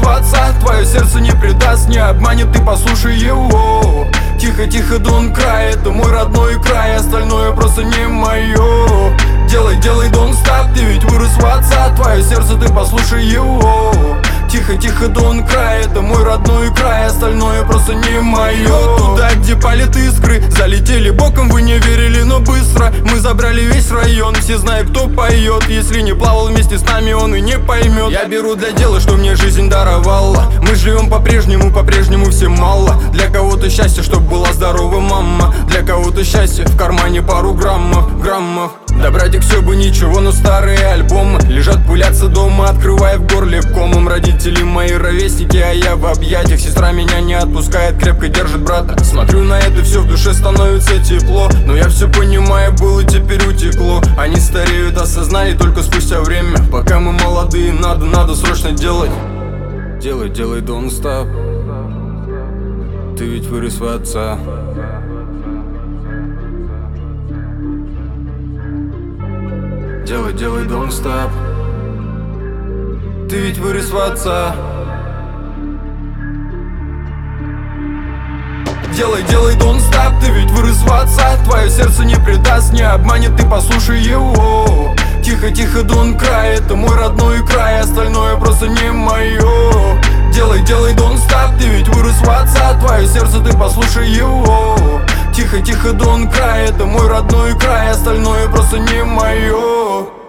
в отца. Твое сердце не предаст, не обманет, ты послушай его. Тихо-тихо, Don't Cry, это мой родной край, остальное просто не мое. Делай, don't stop, ты ведь вырос в отца. Твое сердце, ты послушай его. Тихо-тихо, Don't Cry, это мой родной край, остальное просто не мое. Туда, где палят искры, залетели боком, вы не верили, но быстро мы забрали весь район. Все знают, кто поет, если не плавал вместе с нами, он и не поймет. Я беру для дела, что мне жизнь даровала. Мы живем по-прежнему всем мало. Для кого-то счастье, чтоб была здорова мама. Для кого-то счастье, в кармане пару граммов. Да, братик, все бы ничего, но старые альбомы лежат, пылятся дома, открывая в горле комом. Родители мои ровесники, а я в объятиях. Сестра меня не отпускает, крепко держит брата. Смотрю на это все, в душе становится тепло. Но я все понимаю, было, теперь утекло. Они стареют, осознали только спустя время. Пока мы молодые, надо срочно делать. Делай, don't stop. Ты ведь вырос в отца. Делай, don't stop. Ты ведь вырос в отца. Делай, don't stop. Ты ведь вырос в отца. Твое сердце не предаст, не обманет, ты послушай его. Тихо-тихо, Don't Cry, это мой родной край, остальное просто не мое. Делай, don't stop. Ты ведь вырос в отца. Твое сердце, ты послушай его. Тихо-тихо, Don't Cry, это мой родной край, остальное просто не мое.